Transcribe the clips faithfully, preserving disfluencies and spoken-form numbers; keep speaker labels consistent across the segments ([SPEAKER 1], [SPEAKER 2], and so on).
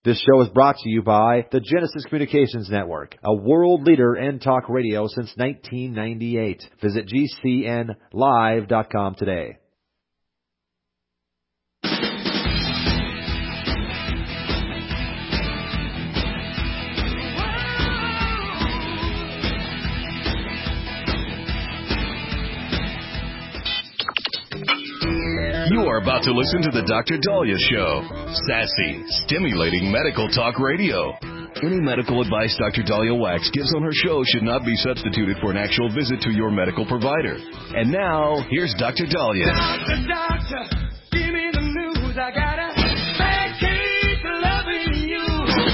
[SPEAKER 1] This show is brought to you by the Genesis Communications Network, a world leader in talk radio since nineteen ninety-eight. Visit G C N live dot com today.
[SPEAKER 2] You are about to listen to the Doctor Dahlia Show. Sassy, stimulating medical talk radio. Any medical advice Doctor Dahlia Wax gives on her show should not be substituted for an actual visit to your medical provider. And now, here's Doctor Dahlia.
[SPEAKER 3] Doctor, doctor, give me the news. I gotta keep loving you.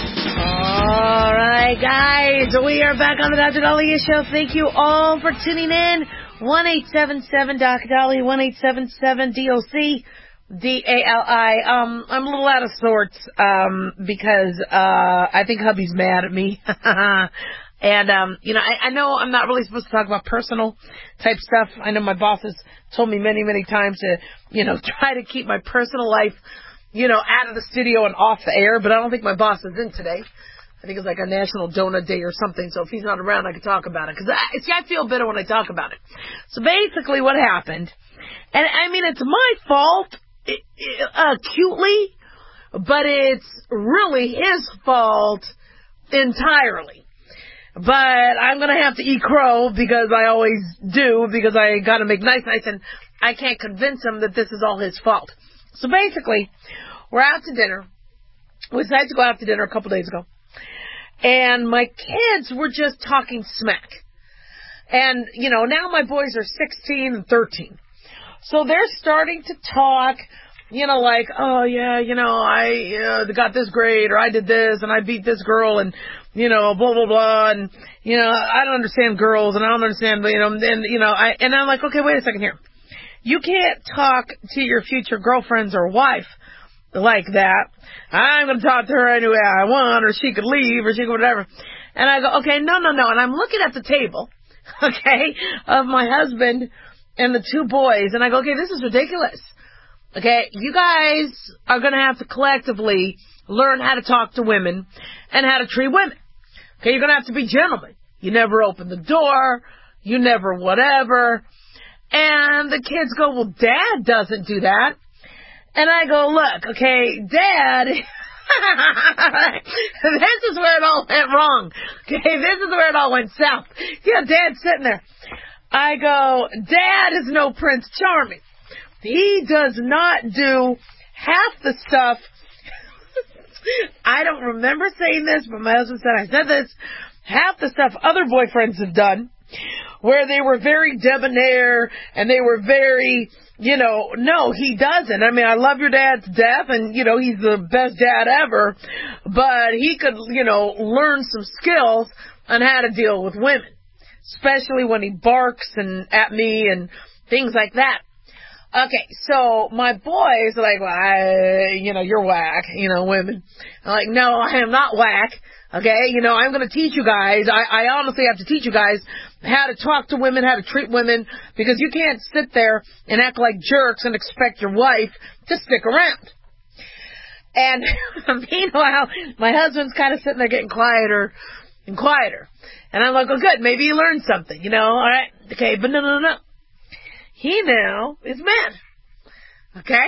[SPEAKER 4] All right, guys, we are back on the Doctor Dahlia Show. Thank you all for tuning in. one eight seven seven D O C Dahlia, one eight seven seven D O C D A L I. Um, I'm a little out of sorts, um, because, uh, I think hubby's mad at me. And, um, you know, I, I know I'm not really supposed to talk about personal type stuff. I know my boss has told me many, many times to, you know, try to keep my personal life, you know, out of the studio and off the air, but I don't think my boss is in today. I think it's like a National Donut Day or something, so if he's not around, I can talk about it. Because I, see, I feel better when I talk about it. So basically what happened, and I mean, it's my fault, it, it, acutely, but it's really his fault entirely. But I'm going to have to eat crow, because I always do, because I got to make nice nice, and I can't convince him that this is all his fault. So basically, we're out to dinner. We decided to go out to dinner a couple days ago. And my kids were just talking smack. And, you know, now my boys are sixteen and thirteen. So they're starting to talk, you know, like, oh, yeah, you know, I uh, got this grade, or I did this, and I beat this girl, and, you know, blah, blah, blah. And, you know, I don't understand girls, and I don't understand, you know, and, you know, I, and I'm like, okay, wait a second here. You can't talk to your future girlfriends or wife like that. I'm going to talk to her any way I want, or she could leave, or she could whatever. And I go, okay, no, no, no. And I'm looking at the table, okay, of my husband and the two boys. And I go, okay, this is ridiculous. Okay, you guys are going to have to collectively learn how to talk to women and how to treat women. Okay, you're going to have to be gentlemen. You never open the door. You never whatever. And the kids go, well, Dad doesn't do that. And I go, look, okay, Dad, this is where it all went wrong. Okay, this is where it all went south. Yeah, Dad's sitting there. I go, Dad is no Prince Charming. He does not do half the stuff. I don't remember saying this, but my husband said I said this. Half the stuff other boyfriends have done, where they were very debonair and they were very, you know, no, he doesn't. I mean, I love your dad to death, and, you know, he's the best dad ever, but he could, you know, learn some skills on how to deal with women, especially when he barks and at me and things like that. Okay, so my boys are like, well, I, you know, you're whack, you know, women. I'm like, no, I am not whack. Okay, you know, I'm going to teach you guys. I, I honestly have to teach you guys how to talk to women, how to treat women, because you can't sit there and act like jerks and expect your wife to stick around. And meanwhile, my husband's kind of sitting there getting quieter and quieter. And I'm like, oh, good, maybe you learned something, you know, all right, okay, but no, no, no, no. He now is mad, okay?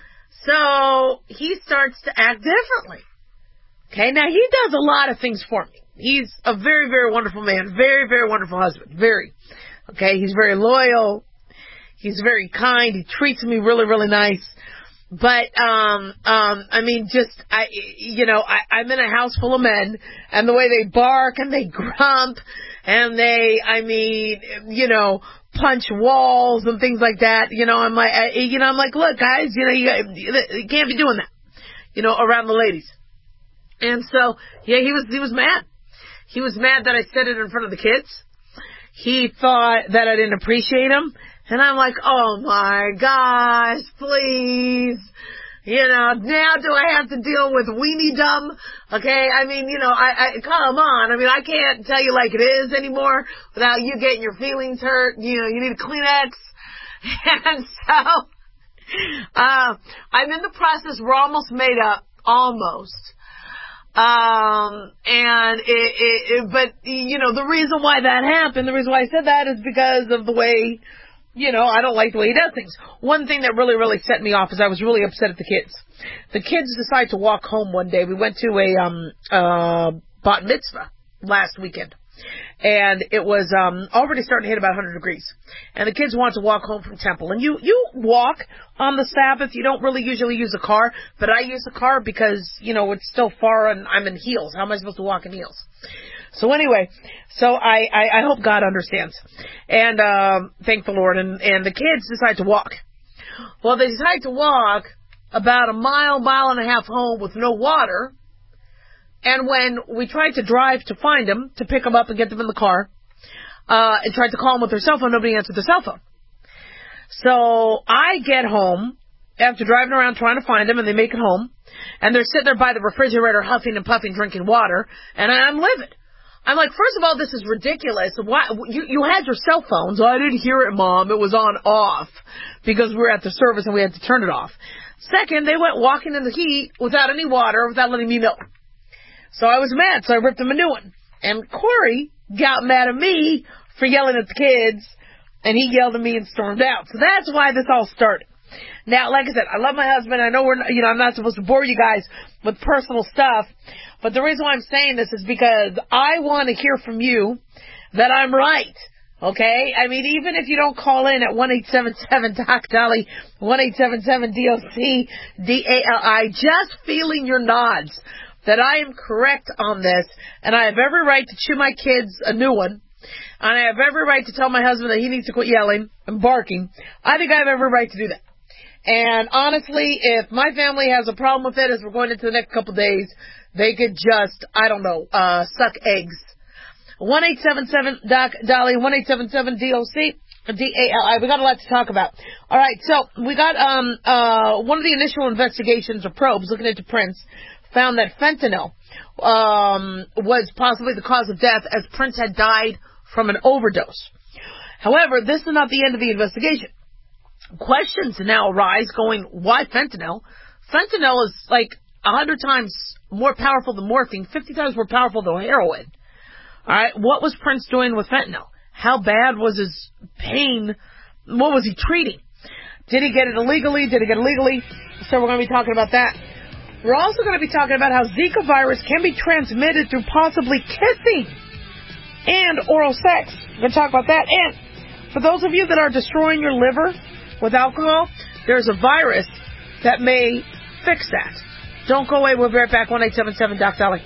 [SPEAKER 4] So he starts to act differently. Okay, now he does a lot of things for me. He's a very, very wonderful man, very, very wonderful husband, very. Okay, he's very loyal. He's very kind. He treats me really, really nice. But, um, um, I mean, just, I, you know, I, I'm in a house full of men, and the way they bark and they grump and they, I mean, you know, punch walls and things like that. You know, I'm like, I, you know, I'm like, look, guys, you know, you, you can't be doing that, you know, around the ladies. And so, yeah, he was, he was mad. He was mad that I said it in front of the kids. He thought that I didn't appreciate him. And I'm like, oh my gosh, please. You know, now do I have to deal with weenie dumb? Okay, I mean, you know, I, I, come on. I mean, I can't tell you like it is anymore without you getting your feelings hurt. You know, you need a Kleenex. And so, uh, I'm in the process. We're almost made up. Almost. Um, and it, it, it, but, you know, the reason why that happened, the reason why I said that is because of the way, you know, I don't like the way he does things. One thing that really, really set me off is I was really upset at the kids. The kids decided to walk home one day. We went to a, um, uh, bat mitzvah last weekend. And it was um already starting to hit about one hundred degrees. And the kids wanted to walk home from temple. And you, you walk on the Sabbath. You don't really usually use a car. But I use a car because, you know, it's still far and I'm in heels. How am I supposed to walk in heels? So anyway, so I, I, I hope God understands. And um thank the Lord. And, and the kids decide to walk. Well, they decide to walk about a mile, mile and a half home with no water. And when we tried to drive to find them, to pick them up and get them in the car, uh, and tried to call them with their cell phone, nobody answered their cell phone. So I get home after driving around trying to find them, and they make it home, and they're sitting there by the refrigerator huffing and puffing, drinking water, and I'm livid. I'm like, first of all, this is ridiculous. Why, you, you had your cell phones. Oh, I didn't hear it, Mom. It was on off because we were at the service and we had to turn it off. Second, they went walking in the heat without any water, without letting me know. So I was mad, so I ripped him a new one. And Corey got mad at me for yelling at the kids, and he yelled at me and stormed out. So that's why this all started. Now, like I said, I love my husband. I know we're, not, you know, I'm not supposed to bore you guys with personal stuff, but the reason why I'm saying this is because I want to hear from you that I'm right. Okay? I mean, even if you don't call in at one eight seven seven Doc Dolly, one eight seven seven D O C D A L I, just feeling your nods that I am correct on this, and I have every right to chew my kids a new one, and I have every right to tell my husband that he needs to quit yelling and barking. I think I have every right to do that. And honestly, if my family has a problem with it as we're going into the next couple of days, they could just, I don't know, uh, suck eggs. one eight seven seven Doc Dolly, one eight seven seven D O C D A L I. We got a lot to talk about. All right, so we got um uh one of the initial investigations or probes looking into Prince found that fentanyl um, was possibly the cause of death, as Prince had died from an overdose. However, this is not the end of the investigation. Questions now arise going, why fentanyl? Fentanyl is like a hundred times more powerful than morphine, fifty times more powerful than heroin. All right, what was Prince doing with fentanyl? How bad was his pain? What was he treating? Did he get it illegally? Did he get it legally? So we're going to be talking about that. We're also going to be talking about how Zika virus can be transmitted through possibly kissing and oral sex. We're going to talk about that. And for those of you that are destroying your liver with alcohol, there's a virus that may fix that. Don't go away. We'll be right back. one eight seven seven Doc Dolly.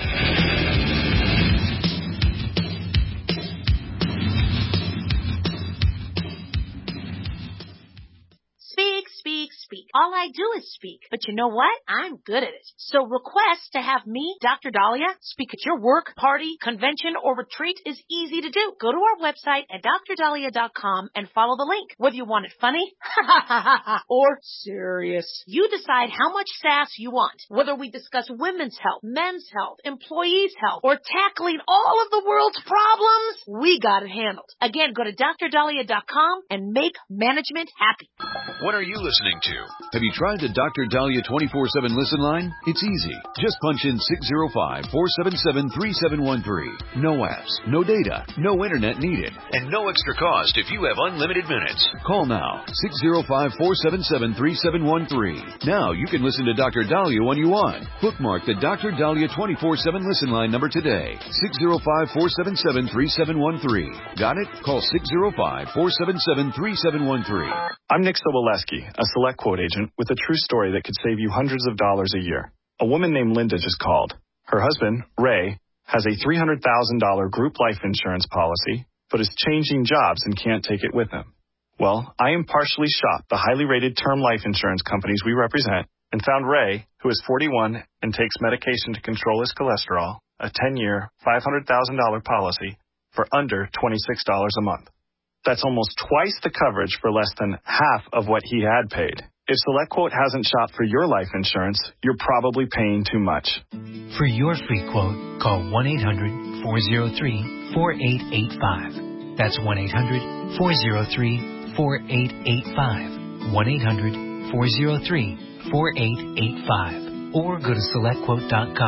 [SPEAKER 5] Speak, speak, speak. All I do is speak. But you know what? I'm good at it. So request to have me, Doctor Dahlia, speak at your work, party, convention, or retreat is easy to do. Go to our website at D R dahlia dot com and follow the link. Whether you want it funny or serious, you decide how much sass you want. Whether we discuss women's health, men's health, employees' health, or tackling all of the world's problems, we got it handled. Again, go to D R dahlia dot com and make management happy.
[SPEAKER 2] What are you listening to? Have you tried the Doctor Dahlia twenty-four seven listen line? It's easy. Just punch in six zero five, four seven seven, three seven one three. No apps, no data, no internet needed, and no extra cost if you have unlimited minutes. Call now, six zero five, four seven seven, three seven one three. Now you can listen to Doctor Dahlia when you want. Bookmark the Doctor Dahlia twenty-four seven listen line number today, six zero five, four seven seven, three seven one three. Got it? Call six zero five, four seven seven, three seven one three.
[SPEAKER 6] I'm Nick Soboleski, a Select Quote agent with a true story that could save you hundreds of dollars a year. A woman named Linda just called. Her husband, Ray, has a three hundred thousand dollars group life insurance policy, but is changing jobs and can't take it with him. Well, I impartially shopped the highly rated term life insurance companies we represent and found Ray, who is forty-one and takes medication to control his cholesterol, a ten-year, five hundred thousand dollars policy for under twenty-six dollars a month. That's almost twice the coverage for less than half of what he had paid. If SelectQuote hasn't shopped for your life insurance, you're probably paying too much.
[SPEAKER 7] For your free quote, call one eight hundred, four oh three, four eight eight five. That's one eight hundred, four oh three, four eight eight five. one eight hundred, four oh three, four eight eight five. Or go to select quote dot com.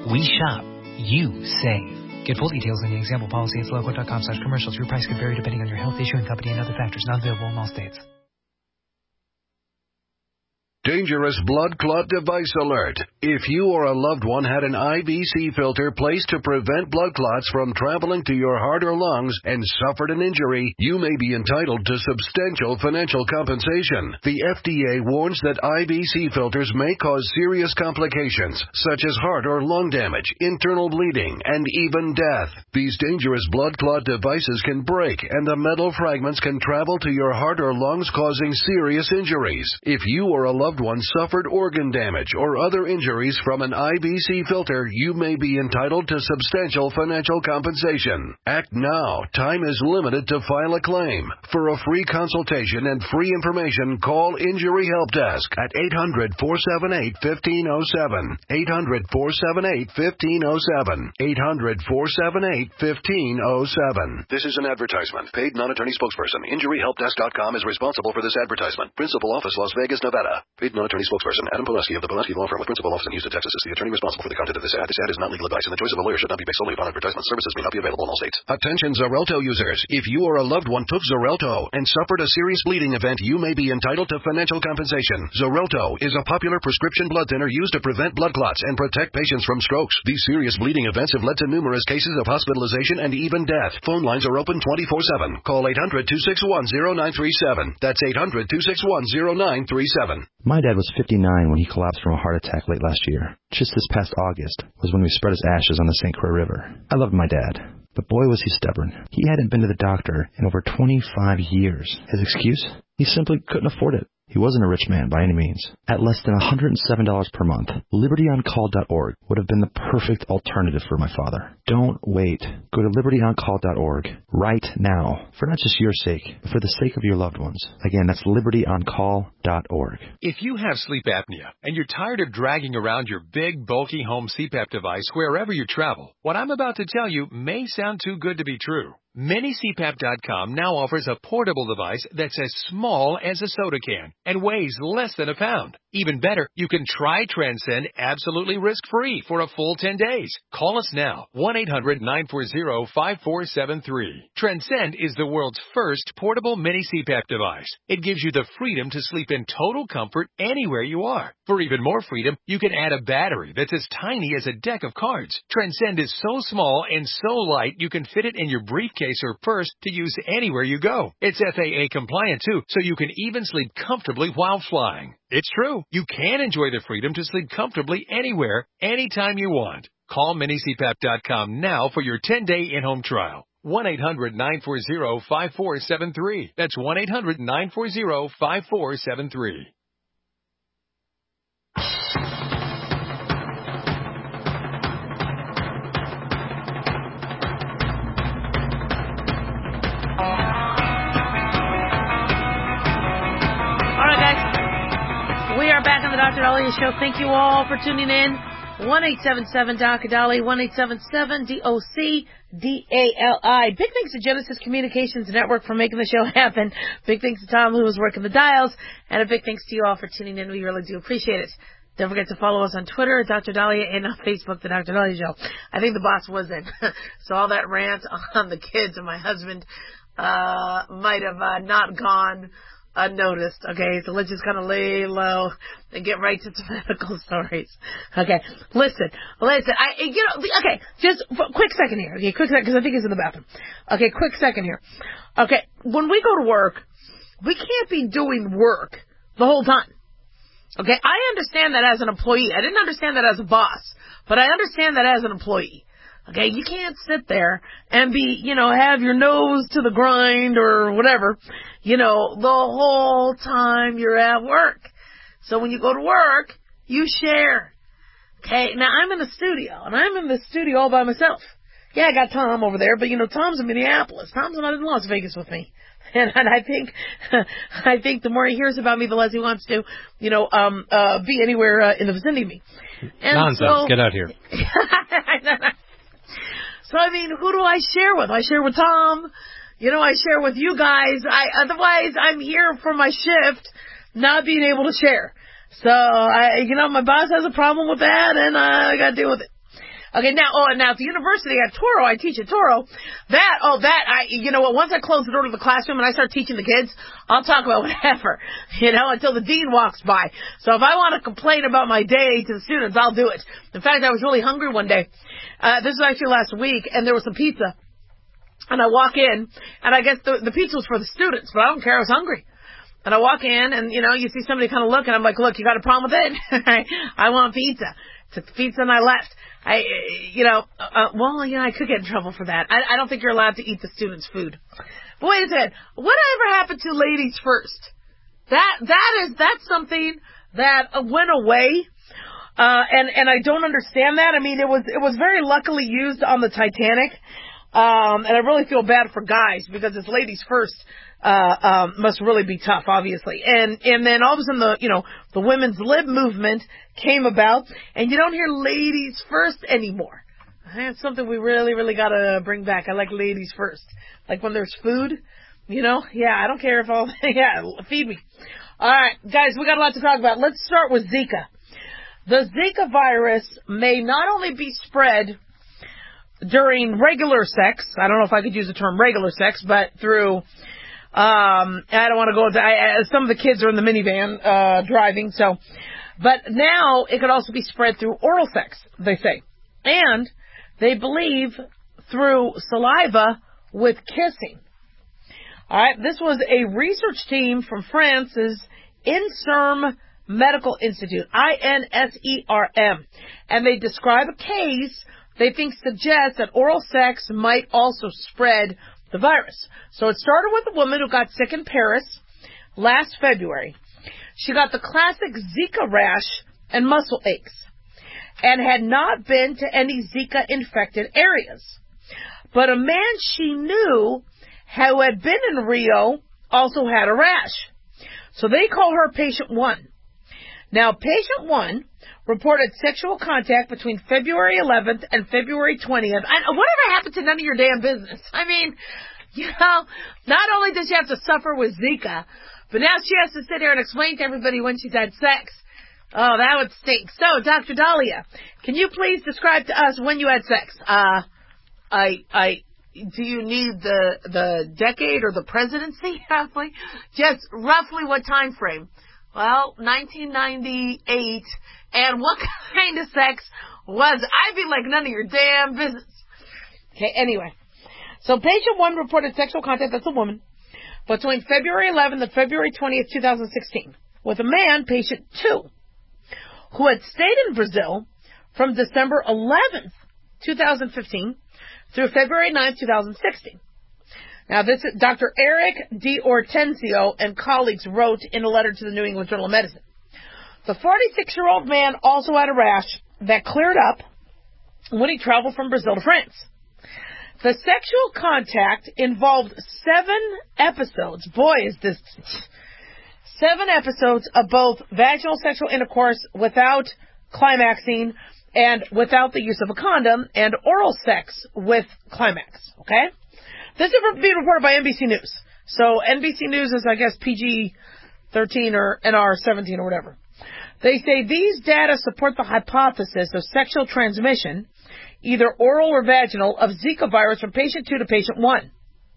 [SPEAKER 7] We shop. You save. Get full details in the example policy at SelectQuote.com slash commercials. Your price could vary depending on your health, issuing company, and other factors. Not available in all states.
[SPEAKER 2] Dangerous blood clot device alert. If you or a loved one had an I V C filter placed to prevent blood clots from traveling to your heart or lungs and suffered an injury, you may be entitled to substantial financial compensation. The F D A warns that I V C filters may cause serious complications, such as heart or lung damage, internal bleeding, and even death. These dangerous blood clot devices can break, and the metal fragments can travel to your heart or lungs, causing serious injuries. If you or a loved one suffered organ damage or other injuries from an I V C filter, you may be entitled to substantial financial compensation. Act now. Time is limited to file a claim. For a free consultation and free information, call Injury Help Desk at eight hundred, four seven eight, one five zero seven. eight hundred, four seven eight, one five zero seven. eight hundred, four seven eight, one five zero seven. This is an advertisement. Paid non-attorney spokesperson. Injury Help Desk dot com is responsible for this advertisement. Principal office, Las Vegas, Nevada. Paid non-attorney spokesperson Adam Pulaski of the Pulaski Law Firm with principal office in Houston, Texas is the attorney responsible for the content of this ad. This ad is not legal advice, and the choice of a lawyer should not be based solely upon advertisement. Services may not be available in all states. Attention Xarelto users. If you or a loved one took Xarelto and suffered a serious bleeding event, you may be entitled to financial compensation. Xarelto is a popular prescription blood thinner used to prevent blood clots and protect patients from strokes. These serious bleeding events have led to numerous cases of hospitalization and even death. Phone lines are open twenty-four seven. Call eight hundred, two six one, zero nine three seven. That's eight hundred, two six one, zero nine three seven.
[SPEAKER 8] My dad was fifty-nine when he collapsed from a heart attack late last year. Just this past August was when we spread his ashes on the Saint Croix River. I loved my dad, but boy was he stubborn. He hadn't been to the doctor in over twenty-five years. His excuse? He simply couldn't afford it. He wasn't a rich man by any means. At less than one hundred seven dollars per month, liberty on call dot org would have been the perfect alternative for my father. Don't wait. Go to liberty on call dot org right now, for not just your sake, but for the sake of your loved ones. Again, that's liberty on call dot org.
[SPEAKER 9] If you have sleep apnea and you're tired of dragging around your big, bulky home C PAP device wherever you travel, what I'm about to tell you may sound too good to be true. Mini C PAP dot com now offers a portable device that's as small as a soda can and weighs less than a pound. Even better, you can try Transcend absolutely risk-free for a full ten days. Call us now, one eight hundred, nine four zero, five four seven three. Transcend is the world's first portable mini C PAP device. It gives you the freedom to sleep in total comfort anywhere you are. For even more freedom, you can add a battery that's as tiny as a deck of cards. Transcend is so small and so light you can fit it in your briefcase or purse to use anywhere you go. It's F A A compliant too, so you can even sleep comfortably while flying. It's true. You can enjoy the freedom to sleep comfortably anywhere, anytime you want. Call mini C PAP dot com now for your ten-day in-home trial. one eight hundred, nine four zero, five four seven three. That's one eight hundred, nine four zero, five four seven three.
[SPEAKER 4] We are back on the Doctor Dahlia Show. Thank you all for tuning in. one eight seven seven D O C Dali, one eight seven seven D O C D A L I. Big thanks to Genesis Communications Network for making the show happen. Big thanks to Tom, who was working the dials. And a big thanks to you all for tuning in. We really do appreciate it. Don't forget to follow us on Twitter at Doctor Dahlia and on Facebook, The Doctor Dahlia Show. I think the boss was in. So all that rant on the kids and my husband uh might have uh, not gone unnoticed. Okay, so let's just kind of lay low and get right to some medical stories. Okay, listen, listen. I, you know, okay, just for, quick second here. Okay, quick second, because I think he's in the bathroom. Okay, quick second here. Okay, when we go to work, we can't be doing work the whole time. Okay, I understand that as an employee. I didn't understand that as a boss, but I understand that as an employee. Okay, you can't sit there and be, you know, have your nose to the grind or whatever, you know, the whole time you're at work. So when you go to work, you share. Okay, now I'm in the studio, and I'm in the studio all by myself. Yeah, I got Tom over there, but, you know, Tom's in Minneapolis. Tom's not in Las Vegas with me. And, and I think, I think the more he hears about me, the less he wants to, you know, um, uh, be anywhere uh, in the vicinity of me. And
[SPEAKER 10] Nonsense.
[SPEAKER 4] So,
[SPEAKER 10] get out here.
[SPEAKER 4] So, I mean, who do I share with? I share with Tom. You know, I share with you guys. I, otherwise, I'm here for my shift, not being able to share. So, I, you know, my boss has a problem with that, and uh, I got to deal with it. Okay, now, oh, and now at the university at Toro, I teach at Toro. That, oh, that, I, you know what, once I close the door to the classroom and I start teaching the kids, I'll talk about whatever, you know, until the dean walks by. So if I want to complain about my day to the students, I'll do it. In fact, I was really hungry one day. Uh, this was actually last week, and there was some pizza. And I walk in, and I guess the, the pizza was for the students, but I don't care, I was hungry. And I walk in, and, you know, you see somebody kind of look, and I'm like, look, you got a problem with it? I want pizza. Took the pizza, and I left. I, you know, uh, well, you know, I could get in trouble for that. I, I don't think you're allowed to eat the students' food. But wait a second. Whatever happened to ladies first? That, that is, that's something that went away. Uh, and, and I don't understand that. I mean, it was, it was very luckily used on the Titanic. Um, and I really feel bad for guys because it's ladies first. Uh, um, must really be tough, obviously. And, and then all of a sudden the, you know, the women's lib movement came about and you don't hear ladies first anymore. That's something we really, really gotta bring back. I like ladies first. Like when there's food, you know, yeah, I don't care if all, yeah, feed me. Alright, guys, we got a lot to talk about. Let's start with Zika. The Zika virus may not only be spread during regular sex, I don't know if I could use the term regular sex, but through Um, I don't want to go into, I, some of the kids are in the minivan, uh, driving, so, but now it could also be spread through oral sex, they say. And they believe through saliva with kissing. Alright, this was a research team from France's INSERM Medical Institute, I N S E R M. And they describe a case they think suggests that oral sex might also spread the virus. So it started with a woman who got sick in Paris last February. She got the classic Zika rash and muscle aches and had not been to any Zika-infected areas. But a man she knew who had been in Rio also had a rash. So they call her patient one. Now, patient one reported sexual contact between February eleventh and February twentieth. And whatever happened to none of your damn business? I mean, you know, not only does she have to suffer with Zika, but now she has to sit here and explain to everybody when she's had sex. Oh, that would stink. So, Doctor Dahlia, can you please describe to us when you had sex? Uh, I, I, do you need the, the decade or the presidency? Just roughly what time frame? Well, nineteen ninety-eight. And what kind of sex was it? I'd be like none of your damn business. Okay, anyway. So patient one reported sexual contact, that's a woman, between February eleventh and February twentieth, twenty sixteen, with a man, patient two, who had stayed in Brazil from December eleventh, twenty fifteen, through February ninth, twenty sixteen. Now, this is Doctor Eric D'Ortenzio and colleagues wrote in a letter to the New England Journal of Medicine. The forty-six-year-old man also had a rash that cleared up when he traveled from Brazil to France. The sexual contact involved seven episodes. Boy, is this... Seven episodes of both vaginal sexual intercourse without climaxing and without the use of a condom, and oral sex with climax. Okay? This is being reported by N B C News. So N B C News is, I guess, P G thirteen or N R seventeen or whatever. They say these data support the hypothesis of sexual transmission, either oral or vaginal, of Zika virus from patient two to patient one.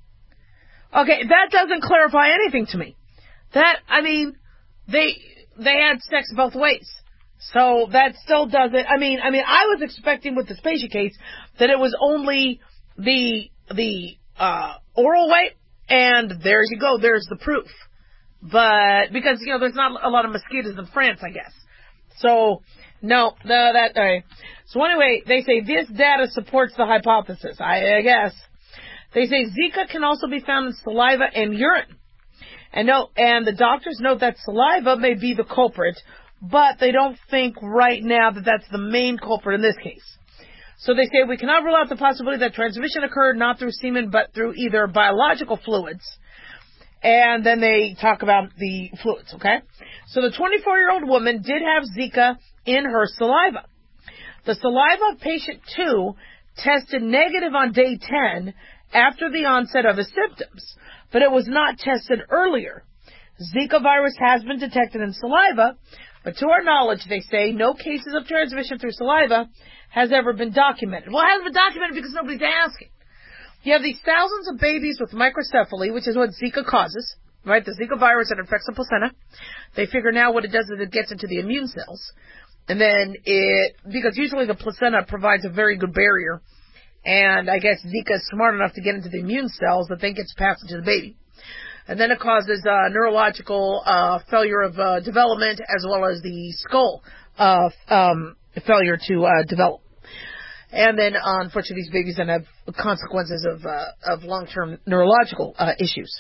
[SPEAKER 4] Okay, that doesn't clarify anything to me. That, I mean, they they had sex both ways. So that still doesn't, I mean, I mean, I was expecting with this patient case that it was only the, the, uh, oral way, and there you go, there's the proof. But, because, you know, there's not a lot of mosquitoes in France, I guess. So, no, no, that, all right. So anyway, they say this data supports the hypothesis, I, I guess. They say Zika can also be found in saliva and urine. And no, and the doctors note that saliva may be the culprit, but they don't think right now that that's the main culprit in this case. So they say we cannot rule out the possibility that transmission occurred not through semen, but through either biological fluids. And then they talk about the fluids, okay? So the twenty-four-year-old woman did have Zika in her saliva. The saliva of patient two tested negative on day ten after the onset of his symptoms, but it was not tested earlier. Zika virus has been detected in saliva, but to our knowledge, they say, no cases of transmission through saliva has ever been documented. Well, it hasn't been documented because nobody's asking. You have these thousands of babies with microcephaly, which is what Zika causes, right? The Zika virus that infects the placenta. They figure now what it does is it gets into the immune cells. And then it, because usually the placenta provides a very good barrier. And I guess Zika is smart enough to get into the immune cells that then gets passed into the baby. And then it causes uh, neurological uh, failure of uh, development as well as the skull uh, um, failure to uh, develop. And then, uh, unfortunately, these babies then have consequences of uh, of long-term neurological uh, issues.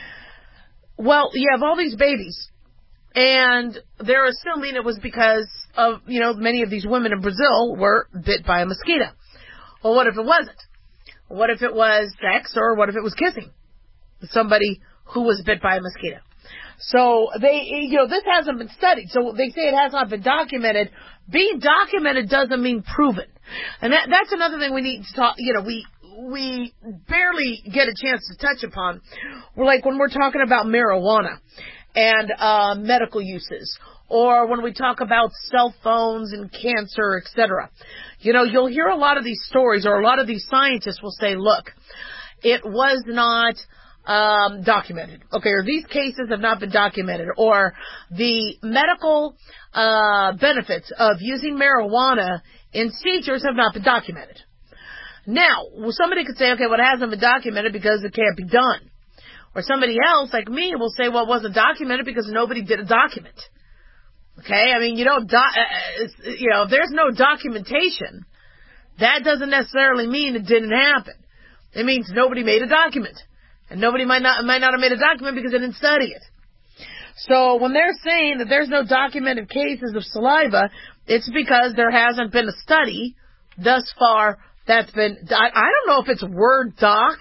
[SPEAKER 4] Well, you have all these babies, and they're assuming it was because of, you know, many of these women in Brazil were bit by a mosquito. Well, what if it wasn't? What if it was sex, or what if it was kissing with somebody who was bit by a mosquito? So they, you know, this hasn't been studied. So they say it has not been documented. Being documented doesn't mean proven. And that, that's another thing we need to talk, you know, we, we barely get a chance to touch upon. We're like when we're talking about marijuana and, uh, medical uses, or when we talk about cell phones and cancer, et cetera. You know, you'll hear a lot of these stories, or a lot of these scientists will say, look, it was not um documented. Okay, or these cases have not been documented, or the medical uh benefits of using marijuana in seizures have not been documented. Now, somebody could say, okay, well, it hasn't been documented because it can't be done. Or somebody else, like me, will say, well, it wasn't documented because nobody did a document. Okay, I mean, you don't, do- uh, you know, if there's no documentation, that doesn't necessarily mean it didn't happen. It means nobody made a document. And nobody might not, might not have made a document because they didn't study it. So when they're saying that there's no documented cases of saliva, it's because there hasn't been a study thus far that's been, I, I don't know if it's Word Doc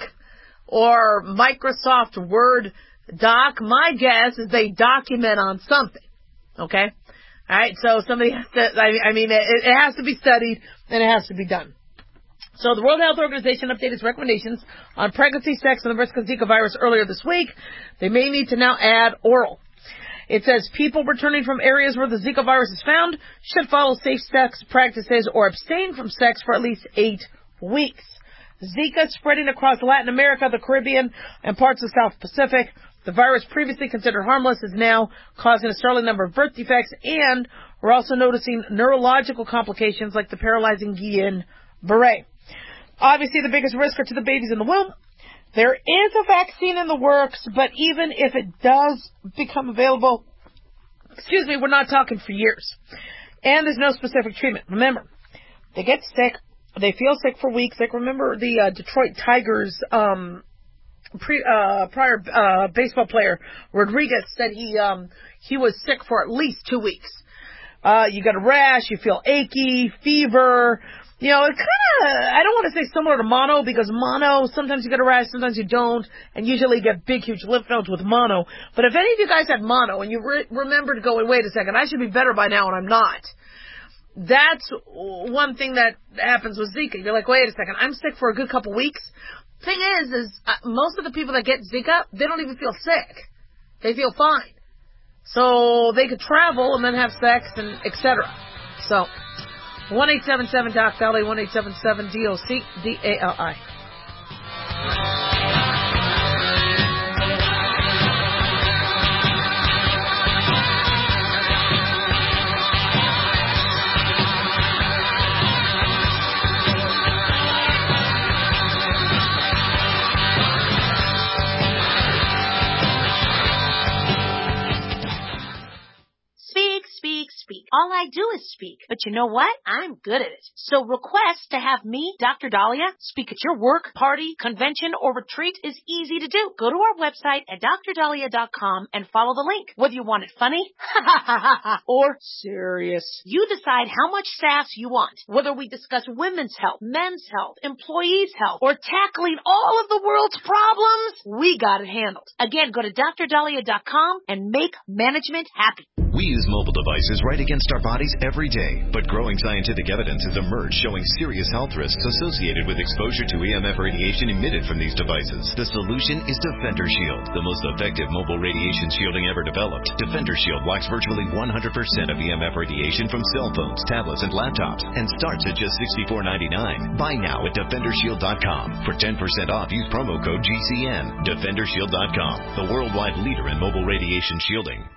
[SPEAKER 4] or Microsoft Word Doc. My guess is they document on something. Okay? Alright, so somebody has to, I, I mean, it, it has to be studied and it has to be done. So the World Health Organization updated its recommendations on pregnancy, sex, and the risk of Zika virus earlier this week. They may need to now add oral. It says people returning from areas where the Zika virus is found should follow safe sex practices or abstain from sex for at least eight weeks. Zika spreading across Latin America, the Caribbean, and parts of the South Pacific. The virus, previously considered harmless, is now causing a startling number of birth defects, and we're also noticing neurological complications like the paralyzing Guillain-Barré. Obviously, the biggest risk are to the babies in the womb. There is a vaccine in the works, but even if it does become available, excuse me, we're not talking for years. And there's no specific treatment. Remember, they get sick, they feel sick for weeks. Like, remember the uh, Detroit Tigers um, pre, uh, prior uh, baseball player, Rodriguez, said he um, he was sick for at least two weeks. Uh, you got a rash, you feel achy, fever. You know, it kind of, I don't want to say similar to mono, because mono, sometimes you get a rash, sometimes you don't, and usually you get big, huge lymph nodes with mono. But if any of you guys had mono, and you re- remembered going, wait a second, I should be better by now, and I'm not, that's one thing that happens with Zika. You're like, wait a second, I'm sick for a good couple weeks. Thing is, is uh, most of the people that get Zika, they don't even feel sick. They feel fine. So they could travel and then have sex and et cetera. So, one eight seven seven D O C D A L I, one eight seven seven D O C D A L I.
[SPEAKER 5] Speak. All I do is speak. But you know what? I'm good at it. So request to have me, Doctor Dahlia, speak at your work, party, convention, or retreat is easy to do. Go to our website at D R dahlia dot com and follow the link. Whether you want it funny or serious, you decide how much sass you want. Whether we discuss women's health, men's health, employees' health, or tackling all of the world's problems, we got it handled. Again, go to D R dahlia dot com and make management happy.
[SPEAKER 10] We use mobile devices right against our bodies every day, but growing scientific evidence has emerged showing serious health risks associated with exposure to E M F radiation emitted from these devices. The solution is Defender Shield, the most effective mobile radiation shielding ever developed. Defender Shield blocks virtually one hundred percent of E M F radiation from cell phones, tablets, and laptops, and starts at just sixty-four ninety-nine. Buy now at defender shield dot com. For ten percent off, use promo code G C N. defender shield dot com, the worldwide leader in mobile radiation shielding.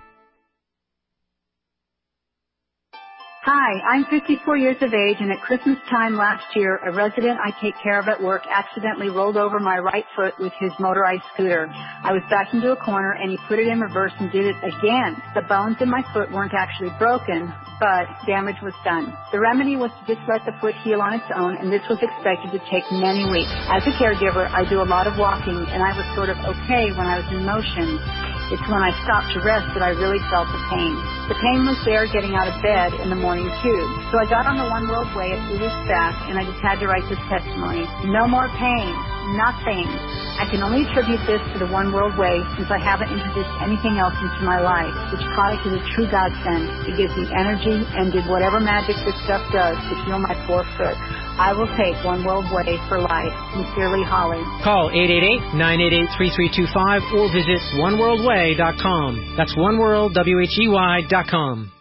[SPEAKER 11] Hi, I'm fifty-four years of age, and at Christmas time last year, a resident I take care of at work accidentally rolled over my right foot with his motorized scooter. I was backed into a corner, and he put it in reverse and did it again. The bones in my foot weren't actually broken, but damage was done. The remedy was to just let the foot heal on its own, and this was expected to take many weeks. As a caregiver, I do a lot of walking, and I was sort of okay when I was in motion. It's when I stopped to rest that I really felt the pain. The pain was there getting out of bed in the morning, too. So I got on the One World Way at Uber's staff, and I just had to write this testimony. No more pain. Nothing. I can only attribute this to the One World Way since I haven't introduced anything else into my life. This product is a true godsend. It gives me energy and did whatever magic this stuff does to heal my poor foot. I will take One World Way for life. Sincerely, Holly.
[SPEAKER 12] Call eight eight eight, nine eight eight, three three two five or visit one world way dot com. That's oneworld, W H E Y dot com.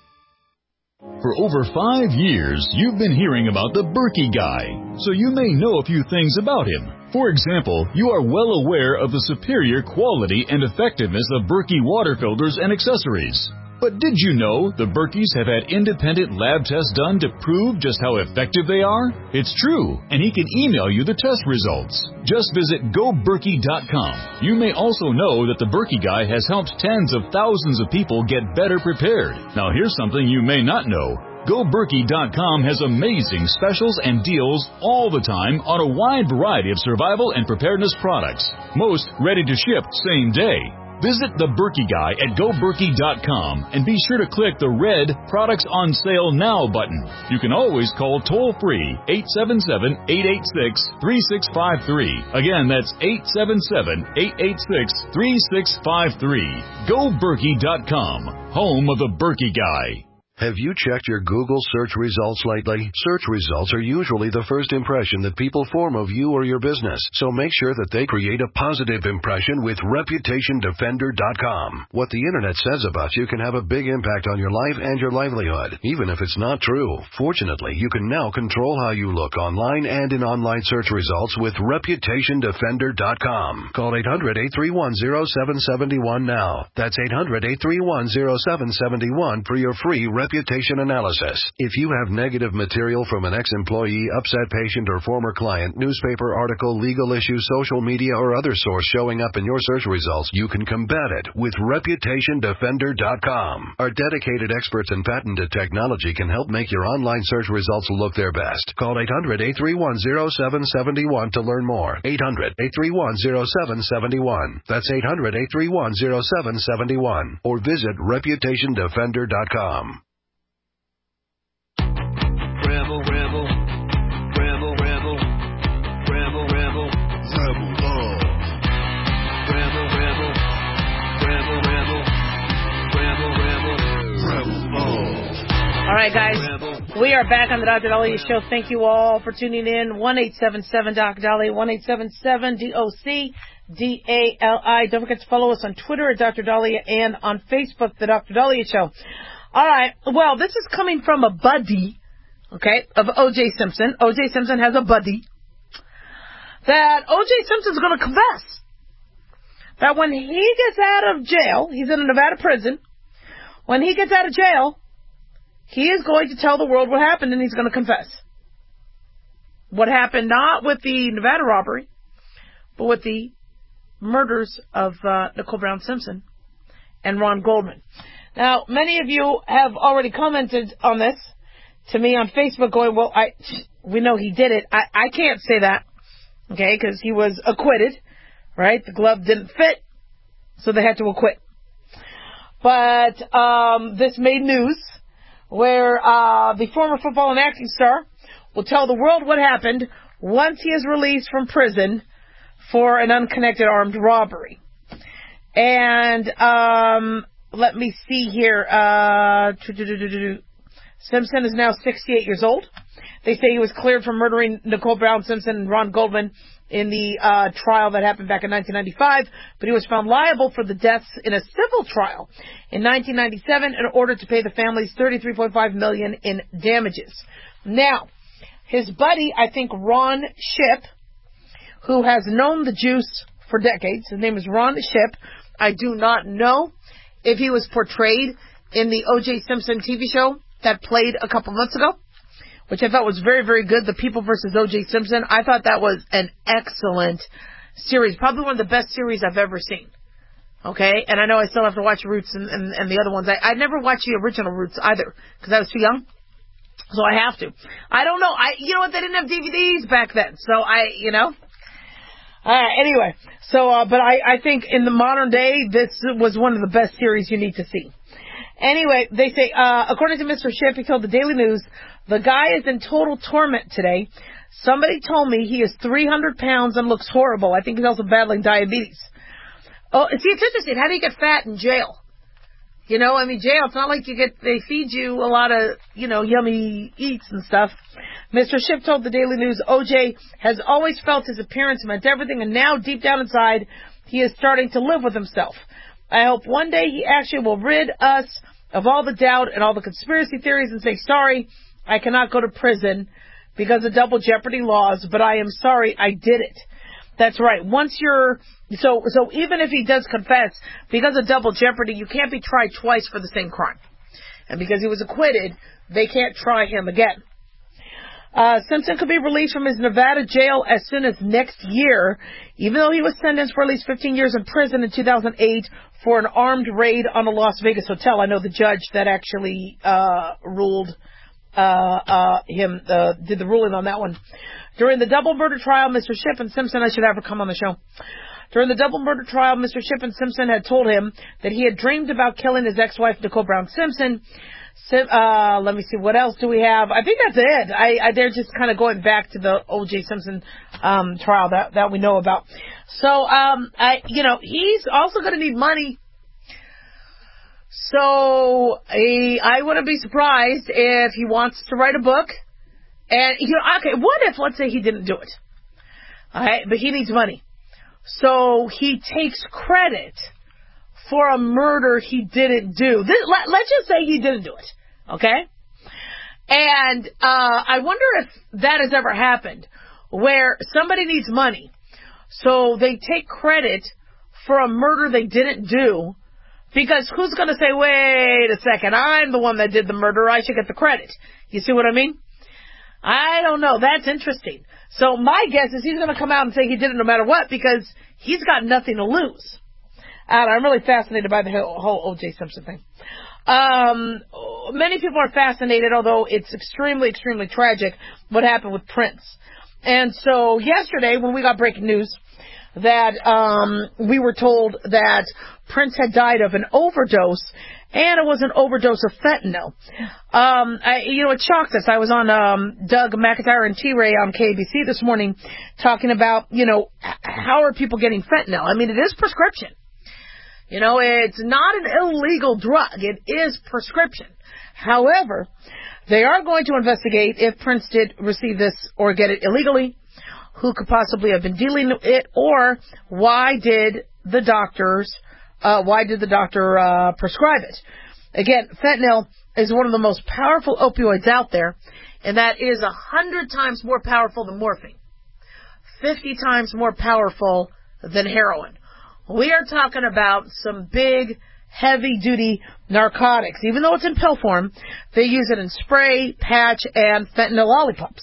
[SPEAKER 13] For over five years, you've been hearing about the Berkey Guy, so you may know a few things about him. For example, you are well aware of the superior quality and effectiveness of Berkey water filters and accessories. But did you know the Berkeys have had independent lab tests done to prove just how effective they are? It's true, and he can email you the test results. Just visit go berkey dot com. You may also know that the Berkey Guy has helped tens of thousands of people get better prepared. Now here's something you may not know. go berkey dot com has amazing specials and deals all the time on a wide variety of survival and preparedness products. Most ready to ship same day. Visit the Berkey Guy at go berkey dot com and be sure to click the red Products on Sale Now button. You can always call toll-free eight seven seven, eight eight six, three six five three. Again, that's eight seven seven, eight eight six, three six five three. go berkey dot com, home of the Berkey Guy.
[SPEAKER 14] Have you checked your Google search results lately? Search results are usually the first impression that people form of you or your business, so make sure that they create a positive impression with reputation defender dot com. What the internet says about you can have a big impact on your life and your livelihood, even if it's not true. Fortunately, you can now control how you look online and in online search results with reputation defender dot com. Call eight hundred, eight three one, zero seven seven one now. That's eight hundred, eight three one, zero seven seven one for your free reputation analysis. If you have negative material from an ex-employee, upset patient, or former client, newspaper article, legal issue, social media, or other source showing up in your search results, you can combat it with reputation defender dot com. Our dedicated experts in patented technology can help make your online search results look their best. Call eight hundred, eight three one, zero seven seven one to learn more. eight hundred, eight three one, zero seven seven one. That's eight hundred, eight three one, zero seven seven one. Or visit reputation defender dot com.
[SPEAKER 3] Rebel, rebel, rebel, rebel, rebel, rebel, rebel love. Rebel, rebel, rebel, rebel, rebel, rebel, rebel love.
[SPEAKER 4] All right, guys, we are back on the Doctor Dahlia Show. Thank you all for tuning in. one eight seven seven D O C Dahlia, one eight seven seven D O C D A L I. Don't forget to follow us on Twitter at Doctor Dahlia and on Facebook, The Doctor Dahlia Show. All right, well, this is coming from a buddy, okay, of O J Simpson. O J Simpson has a buddy that O J Simpson's going to confess that when he gets out of jail, he's in a Nevada prison, when he gets out of jail, he is going to tell the world what happened, and he's going to confess. What happened not with the Nevada robbery, but with the murders of uh, Nicole Brown Simpson and Ron Goldman. Now, many of you have already commented on this to me on Facebook going, well, I we know he did it. I, I can't say that, okay, because he was acquitted, right? The glove didn't fit, so they had to acquit. But um, this made news where uh, the former football and acting star will tell the world what happened once he is released from prison for an unconnected armed robbery. And um, let me see here. Uh, Simpson is now sixty-eight years old. They say he was cleared for murdering Nicole Brown Simpson and Ron Goldman in the uh, trial that happened back in nineteen ninety-five, but he was found liable for the deaths in a civil trial in nineteen ninety-seven in order to pay the families thirty-three point five million dollars in damages. Now, his buddy, I think Ron Shipp, who has known the juice for decades, his name is Ron Shipp. I do not know if he was portrayed in the O J Simpson T V show that played a couple months ago, which I thought was very, very good, The People versus O J Simpson. I thought that was an excellent series, probably one of the best series I've ever seen. Okay? And I know I still have to watch Roots and, and, and the other ones. I, I never watched the original Roots either, because I was too young. So I have to. I don't know. I, you know what? They didn't have D V Ds back then. So I, you know. Alright, anyway. So, uh, but I, I think in the modern day, this was one of the best series you need to see. Anyway, they say, uh, according to Mister Shipp, he told the Daily News, the guy is in total torment today. Somebody told me he is three hundred pounds and looks horrible. I think he's also battling diabetes. Oh, see, it's interesting. How do you get fat in jail? You know, I mean, jail, it's not like you get, they feed you a lot of, you know, yummy eats and stuff. Mister Shipp told the Daily News, O J has always felt his appearance meant everything, and now deep down inside, he is starting to live with himself. I hope one day he actually will rid us of all the doubt and all the conspiracy theories and say, sorry, I cannot go to prison because of double jeopardy laws, but I am sorry I did it. That's right. Once you're, so, so even if he does confess, because of double jeopardy, you can't be tried twice for the same crime. And because he was acquitted, they can't try him again. Uh, Simpson could be released from his Nevada jail as soon as next year, even though he was sentenced for at least fifteen years in prison in two thousand eight for an armed raid on a Las Vegas hotel. I know the judge that actually, uh, ruled, uh, uh, him, uh, did the ruling on that one. During the double murder trial, Mister Shipp and Simpson, I should have her come on the show. During the double murder trial, Mister Shipp and Simpson had told him that he had dreamed about killing his ex-wife, Nicole Brown Simpson. Uh, let me see, what else do we have? I think that's it. I, I they're just kind of going back to the O J Simpson, um, trial that, that we know about. So, um, I, you know, he's also going to need money. So, I, I wouldn't be surprised if he wants to write a book. And, you know, okay, what if, let's say he didn't do it? Alright, but he needs money. So, he takes credit for a murder he didn't do. This, let, let's just say he didn't do it. Okay? And, uh, I wonder if that has ever happened, where somebody needs money, so they take credit for a murder they didn't do, because who's gonna say, wait a second, I'm the one that did the murder, I should get the credit. You see what I mean? I don't know. That's interesting. So my guess is he's going to come out and say he did it no matter what, because he's got nothing to lose. And I'm really fascinated by the whole O J Simpson thing. Um, many people are fascinated, although it's extremely, extremely tragic, what happened with Prince. And so yesterday, when we got breaking news that um, we were told that Prince had died of an overdose, and it was an overdose of fentanyl. Um, I, you know, it shocked us. I was on um, Doug McIntyre and T-Ray on K B C this morning talking about, you know, how are people getting fentanyl? I mean, it is prescription. You know, it's not an illegal drug. It is prescription. However, they are going to investigate if Prince did receive this or get it illegally, who could possibly have been dealing it, or why did the doctors, uh, why did the doctor, uh, prescribe it? Again, fentanyl is one of the most powerful opioids out there, and that is a hundred times more powerful than morphine. Fifty times more powerful than heroin. We are talking about some big, heavy-duty narcotics. Even though it's in pill form, they use it in spray, patch, and fentanyl lollipops.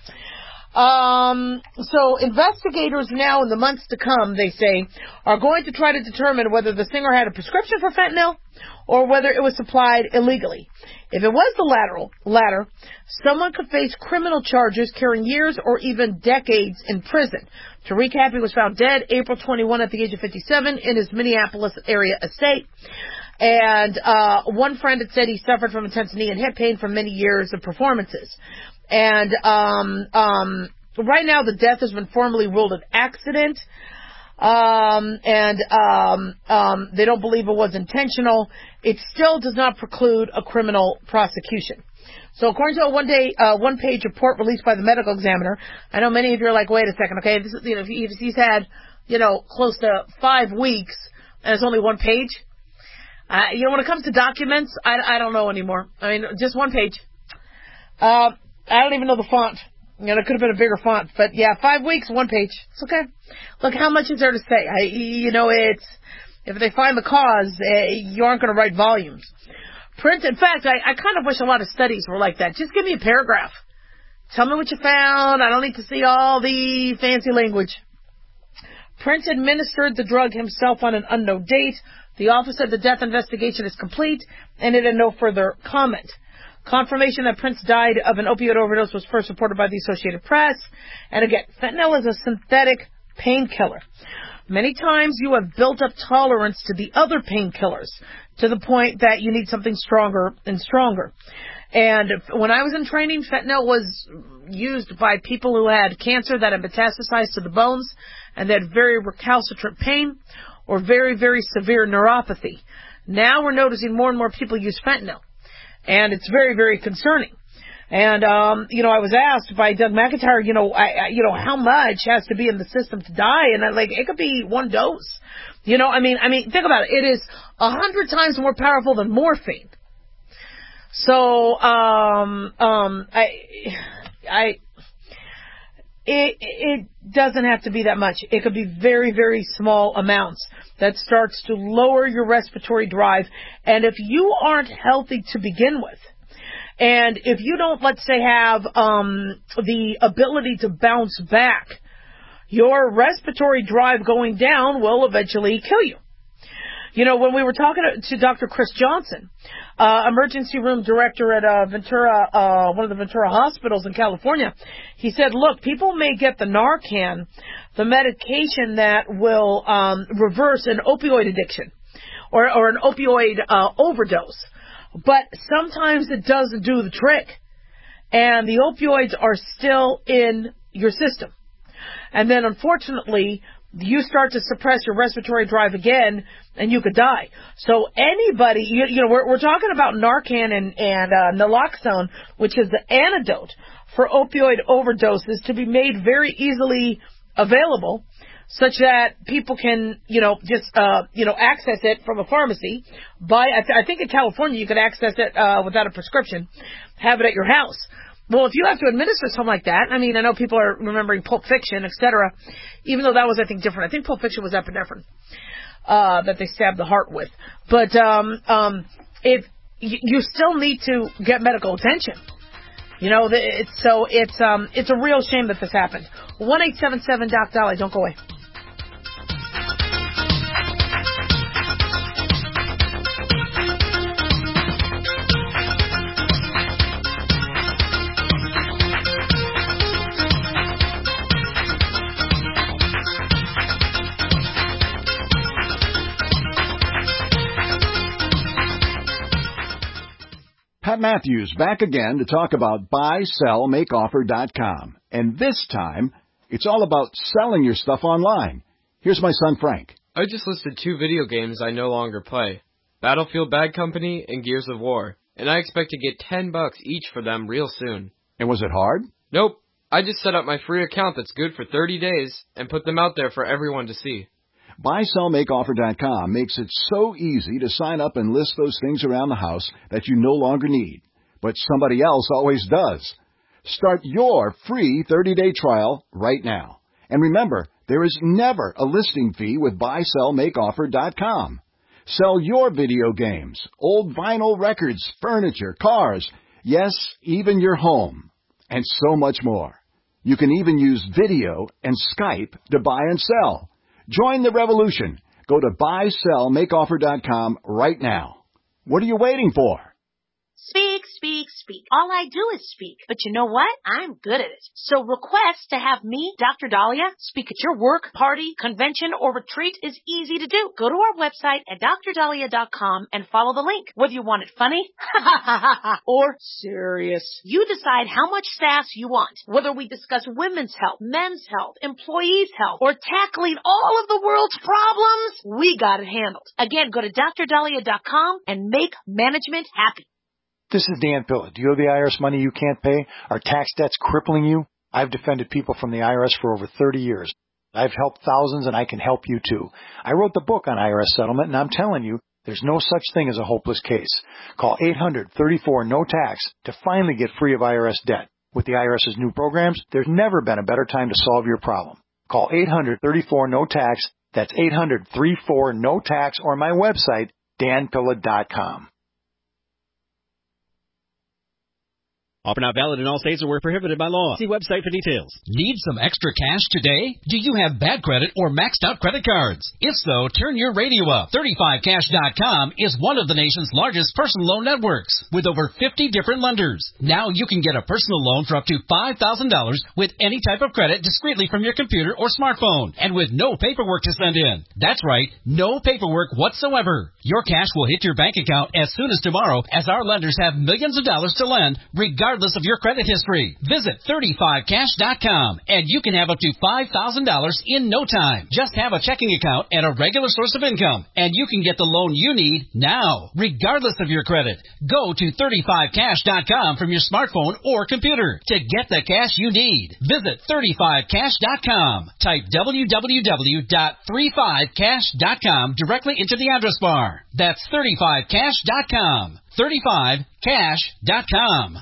[SPEAKER 4] Um, so investigators now in the months to come, they say, are going to try to determine whether the singer had a prescription for fentanyl or whether it was supplied illegally. If it was the lateral, latter, someone could face criminal charges carrying years or even decades in prison. To recap, he was found dead April twenty-first at the age of fifty-seven in his Minneapolis area estate. And uh one friend had said he suffered from intense knee and hip pain from many years of performances. And um um right now the death has been formally ruled an accident. um, and um, um, they don't believe it was intentional, it still does not preclude a criminal prosecution. So according to a one-day, uh, one-page report released by the medical examiner, I know many of you are like, wait a second, okay, this is, you know, if he's had, you know, close to five weeks and it's only one page, uh, you know, when it comes to documents, I, I don't know anymore. I mean, just one page. Uh, I don't even know the font. You know, it could have been a bigger font, but yeah, five weeks, one page. It's okay. Look, how much is there to say? I, you know, it's, if they find the cause, uh, you aren't going to write volumes. Print, in fact, I, I kind of wish a lot of studies were like that. Just give me a paragraph. Tell me what you found. I don't need to see all the fancy language. Prince administered the drug himself on an unknown date. The office said the death investigation is complete, and it had no further comment. Confirmation that Prince died of an opioid overdose was first reported by the Associated Press. And again, fentanyl is a synthetic painkiller. Many times you have built up tolerance to the other painkillers to the point that you need something stronger and stronger. And when I was in training, fentanyl was used by people who had cancer that had metastasized to the bones and they had very recalcitrant pain or very, very severe neuropathy. Now we're noticing more and more people use fentanyl. And it's very, very concerning. And, um, you know, I was asked by Doug McIntyre, you know, I, I, you know, how much has to be in the system to die? And I'm like, it could be one dose. You know, I mean, I mean, think about it. It is a hundred times more powerful than morphine. So, um, um, I, I, it, it doesn't have to be that much. It could be very, very small amounts that starts to lower your respiratory drive. And if you aren't healthy to begin with, and if you don't, let's say, have um, the ability to bounce back, your respiratory drive going down will eventually kill you. You know, when we were talking to, to Doctor Chris Johnson, uh, emergency room director at uh, Ventura, uh, one of the Ventura hospitals in California, he said, look, people may get the Narcan, the medication that will um, reverse an opioid addiction or, or an opioid uh, overdose. But sometimes it doesn't do the trick. And the opioids are still in your system. And then, unfortunately, you start to suppress your respiratory drive again, and you could die. So anybody, you, you know, we're, we're talking about Narcan and, and uh, naloxone, which is the antidote for opioid overdoses, to be made very easily available, such that people can, you know, just, uh, you know, access it from a pharmacy. Buy, I, th- I think in California you could access it uh, without a prescription, have it at your house. Well, if you have to administer something like that, I mean, I know people are remembering Pulp Fiction, et cetera, even though that was, I think, different. I think Pulp Fiction was epinephrine uh, that they stabbed the heart with. But um, um, if y- you still need to get medical attention. You know, it's, so it's um, it's a real shame that this happened. one eight seven seven Doc Dolly. Don't go away.
[SPEAKER 15] Pat Matthews back again to talk about buy sell make offer dot com. And this time, it's all about selling your stuff online. Here's my son Frank.
[SPEAKER 16] I just listed two video games I no longer play. Battlefield Bad Company and Gears of War. And I expect to get ten bucks each for them real soon.
[SPEAKER 15] And was it hard?
[SPEAKER 16] Nope. I just set up my free account that's good for thirty days and put them out there for everyone to see.
[SPEAKER 15] buy sell make offer dot com makes it so easy to sign up and list those things around the house that you no longer need, but somebody else always does. Start your free thirty-day trial right now. And remember, there is never a listing fee with buy sell make offer dot com. Sell your video games, old vinyl records, furniture, cars, yes, even your home, and so much more. You can even use video and Skype to buy and sell. Join the revolution. Go to buy sell make offer dot com right now. What are you waiting for?
[SPEAKER 5] Speak, speak, speak. speak. All I do is speak. But you know what? I'm good at it. So request to have me, Doctor Dahlia, speak at your work, party, convention, or retreat is easy to do. Go to our website at dr dahlia dot com and follow the link. Whether you want it funny or serious, you decide how much sass you want. Whether we discuss women's health, men's health, employees' health, or tackling all of the world's problems, we got it handled. Again, go to dr dahlia dot com and make management happy.
[SPEAKER 17] This is Dan Pilla. Do you owe the I R S money you can't pay? Are tax debts crippling you? I've defended people from the I R S for over thirty years. I've helped thousands, and I can help you too. I wrote the book on I R S settlement, and I'm telling you, there's no such thing as a hopeless case. Call eight hundred, thirty-four, no tax to finally get free of I R S debt. With the IRS's new programs, there's never been a better time to solve your problem. Call eight hundred, thirty-four, no tax. That's eight hundred, thirty-four, no tax, or my website, dan pilla dot com.
[SPEAKER 18] Offer not valid in all states or where prohibited by law. See website for details.
[SPEAKER 19] Need some extra cash today? Do you have bad credit or maxed out credit cards? If so, turn your radio up. thirty-five cash dot com is one of the nation's largest personal loan networks with over fifty different lenders. Now you can get a personal loan for up to five thousand dollars with any type of credit discreetly from your computer or smartphone and with no paperwork to send in. That's right, no paperwork whatsoever. Your cash will hit your bank account as soon as tomorrow, as our lenders have millions of dollars to lend regardless of your credit history. Visit thirty-five cash dot com and you can have up to five thousand dollars in no time. Just have a checking account and a regular source of income and you can get the loan you need now, regardless of your credit. Go to thirty-five cash dot com from your smartphone or computer to get the cash you need. Visit thirty-five cash dot com. Type w w w dot thirty-five cash dot com directly into the address bar. That's thirty-five cash dot com. thirty-five cash dot com.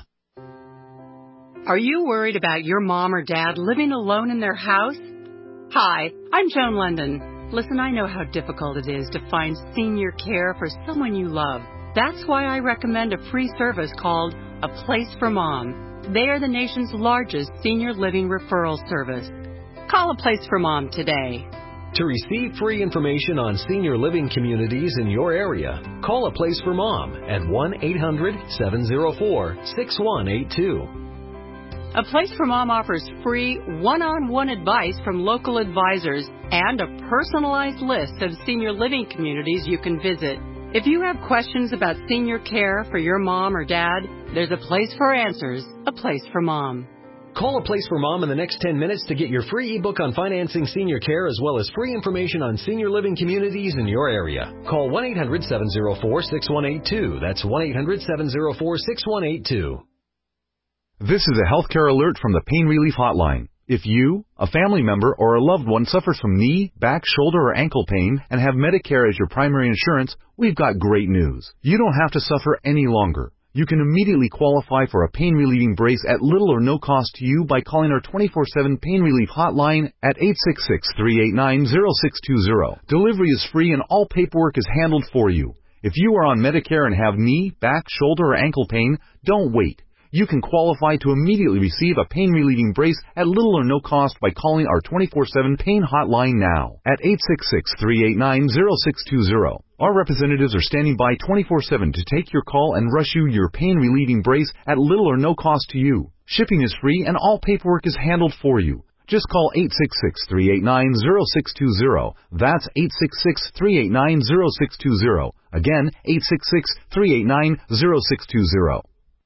[SPEAKER 20] Are you worried about your mom or dad living alone in their house? Hi, I'm Joan London. Listen, I know how difficult it is to find senior care for someone you love. That's why I recommend a free service called A Place for Mom. They are the nation's largest senior living referral service. Call A Place for Mom today.
[SPEAKER 21] To receive free information on senior living communities in your area, call A Place for Mom at one eight hundred, seven oh four, six one eight two.
[SPEAKER 20] A Place for Mom offers free one-on-one advice from local advisors and a personalized list of senior living communities you can visit. If you have questions about senior care for your mom or dad, there's a place for answers, A Place for Mom.
[SPEAKER 21] Call A Place for Mom in the next ten minutes to get your free ebook on financing senior care as well as free information on senior living communities in your area. Call one eight hundred, seven oh four, six one eight two. That's one eight hundred, seven oh four, six one eight two.
[SPEAKER 22] This is a healthcare alert from the Pain Relief Hotline. If you, a family member, or a loved one suffers from knee, back, shoulder, or ankle pain and have Medicare as your primary insurance, we've got great news. You don't have to suffer any longer. You can immediately qualify for a pain-relieving brace at little or no cost to you by calling our twenty-four seven Pain Relief Hotline at eight six six, three eight nine, zero six two zero. Delivery is free and all paperwork is handled for you. If you are on Medicare and have knee, back, shoulder, or ankle pain, don't wait. You can qualify to immediately receive a pain-relieving brace at little or no cost by calling our twenty-four seven Pain Hotline now at eight six six, three eight nine, zero six two zero. Our representatives are standing by twenty-four seven to take your call and rush you your pain-relieving brace at little or no cost to you. Shipping is free and all paperwork is handled for you. Just call eight six six, three eight nine, zero six two zero. That's eight six six, three eight nine, zero six two zero. Again, eight six six, three eight nine, zero six two zero.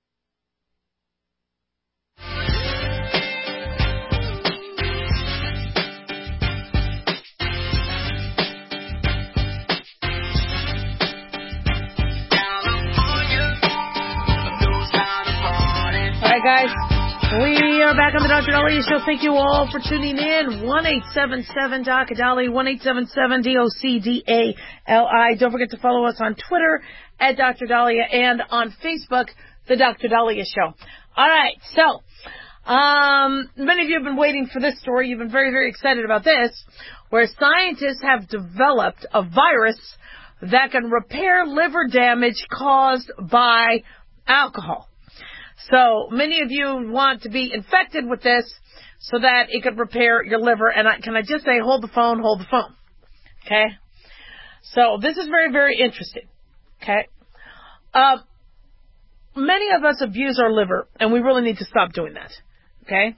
[SPEAKER 4] Guys, we are back on the Doctor Dahlia Show. Thank you all for tuning in. one eight seven seven D O C D A L I, one eight seven seven D O C D A L I. Don't forget to follow us on Twitter at Doctor Dahlia and on Facebook, The Doctor Dahlia Show. All right, so um, many of you have been waiting for this story. You've been very, very excited about this, where scientists have developed a virus that can repair liver damage caused by alcohol. So many of you want to be infected with this so that it could repair your liver. And I, can I just say, hold the phone, hold the phone. Okay? So this is very, very interesting. Okay? Um, many of us abuse our liver, and we really need to stop doing that, okay?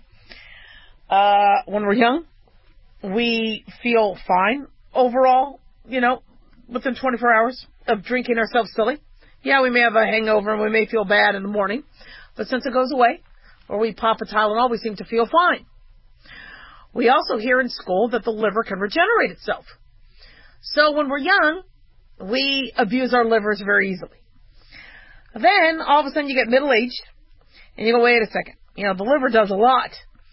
[SPEAKER 4] Uh, when we're young, we feel fine overall, you know, within twenty-four hours of drinking ourselves silly. Yeah, we may have a hangover and we may feel bad in the morning, but since it goes away, or we pop a Tylenol, we seem to feel fine. We also hear in school that the liver can regenerate itself. So when we're young, we abuse our livers very easily. Then, all of a sudden, you get middle-aged, and you go, wait a second. You know, the liver does a lot.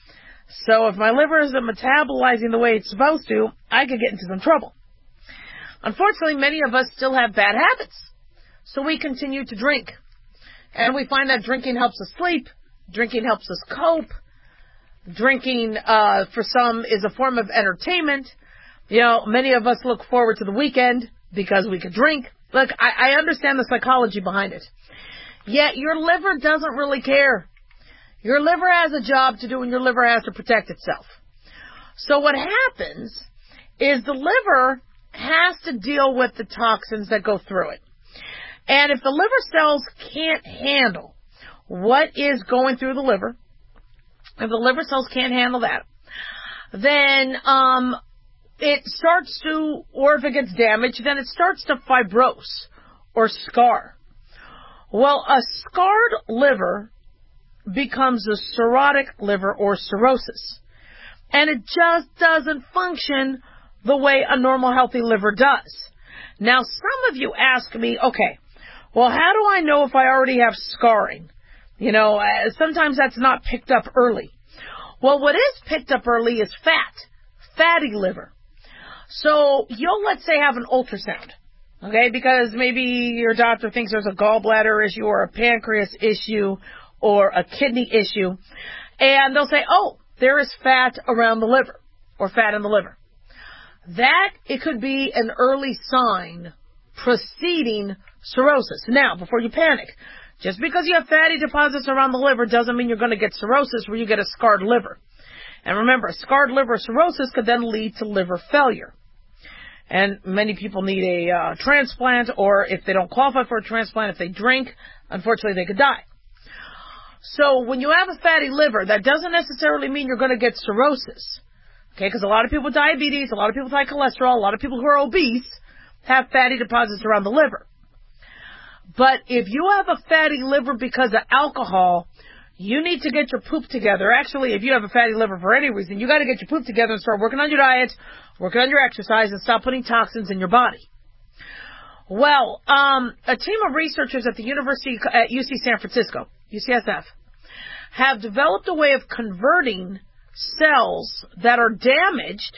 [SPEAKER 4] So if my liver isn't metabolizing the way it's supposed to, I could get into some trouble. Unfortunately, many of us still have bad habits. So we continue to drink. And we find that drinking helps us sleep. Drinking helps us cope. Drinking, uh, for some, is a form of entertainment. You know, many of us look forward to the weekend because we could drink. Look, I, I understand the psychology behind it. Yet your liver doesn't really care. Your liver has a job to do and your liver has to protect itself. So what happens is the liver has to deal with the toxins that go through it. And if the liver cells can't handle what is going through the liver, if the liver cells can't handle that, then um, it starts to, or if it gets damaged, then it starts to fibrose or scar. Well, a scarred liver becomes a cirrhotic liver or cirrhosis. And it just doesn't function the way a normal healthy liver does. Now, some of you ask me, okay, well, how do I know if I already have scarring? You know, uh, sometimes that's not picked up early. Well, what is picked up early is fat, fatty liver. So you'll, let's say, have an ultrasound, okay, because maybe your doctor thinks there's a gallbladder issue or a pancreas issue or a kidney issue, and they'll say, oh, there is fat around the liver or fat in the liver. That, it could be an early sign preceding cirrhosis. Now, before you panic, just because you have fatty deposits around the liver doesn't mean you're going to get cirrhosis where you get a scarred liver. And remember, a scarred liver cirrhosis could then lead to liver failure. And many people need a uh, transplant, or if they don't qualify for a transplant, if they drink, unfortunately they could die. So when you have a fatty liver, that doesn't necessarily mean you're going to get cirrhosis. Okay, because a lot of people with diabetes, a lot of people with high cholesterol, a lot of people who are obese have fatty deposits around the liver. But if you have a fatty liver because of alcohol, you need to get your poop together. Actually, if you have a fatty liver for any reason, you got to get your poop together and start working on your diet, working on your exercise, and stop putting toxins in your body. Well, um, a team of researchers at the University at U C San Francisco, U C S F, have developed a way of converting cells that are damaged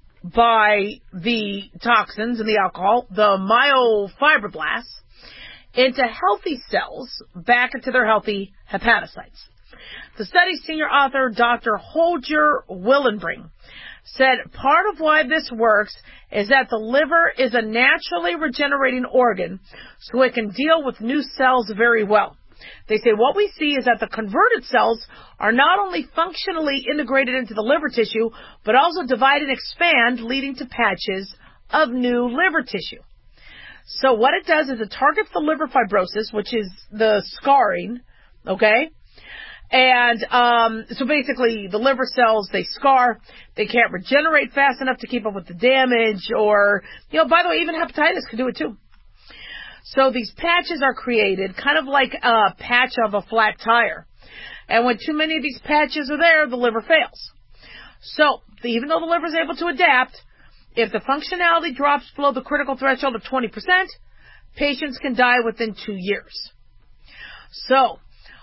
[SPEAKER 4] by the toxins and the alcohol, the myofibroblasts, into healthy cells back into their healthy hepatocytes. The study's senior author, Doctor Holger Willenbring, said part of why this works is that the liver is a naturally regenerating organ, so it can deal with new cells very well. They say what we see is that the converted cells are not only functionally integrated into the liver tissue, but also divide and expand, leading to patches of new liver tissue. So what it does is it targets the liver fibrosis, which is the scarring, okay? And um, so basically the liver cells, they scar. They can't regenerate fast enough to keep up with the damage, or, you know, by the way, even hepatitis can do it too. So these patches are created kind of like a patch of a flat tire. And when too many of these patches are there, the liver fails. So even though the liver is able to adapt, if the functionality drops below the critical threshold of twenty percent, patients can die within two years. So,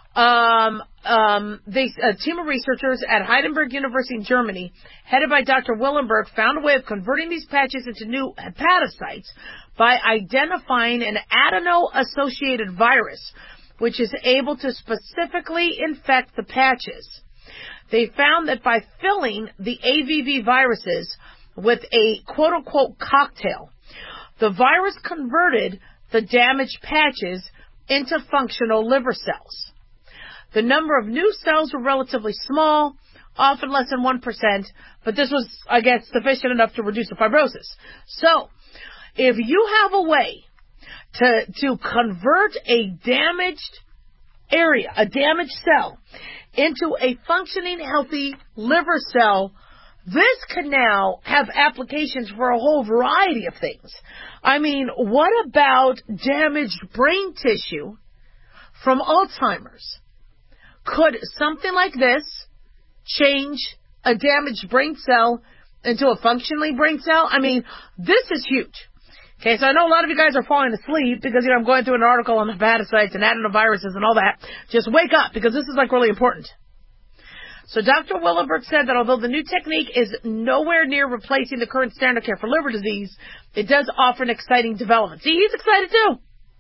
[SPEAKER 4] um, um, they, a team of researchers at Heidelberg University in Germany, headed by Doctor Willenberg, found a way of converting these patches into new hepatocytes by identifying an adeno-associated virus, which is able to specifically infect the patches. They found that by filling the A V V viruses with a quote-unquote cocktail, the virus converted the damaged patches into functional liver cells. The number of new cells were relatively small, often less than one percent, but this was, I guess, sufficient enough to reduce the fibrosis. So, if you have a way to, to convert a damaged area, a damaged cell, into a functioning, healthy liver cell, this can now have applications for a whole variety of things. I mean, what about damaged brain tissue from Alzheimer's? Could something like this change a damaged brain cell into a functioning brain cell? I mean, this is huge. Okay, so I know a lot of you guys are falling asleep because, you know, I'm going through an article on hepatocytes and adenoviruses and all that. Just wake up, because this is, like, really important. So Doctor Willenberg said that although the new technique is nowhere near replacing the current standard of care for liver disease, it does offer an exciting development. See, he's excited too.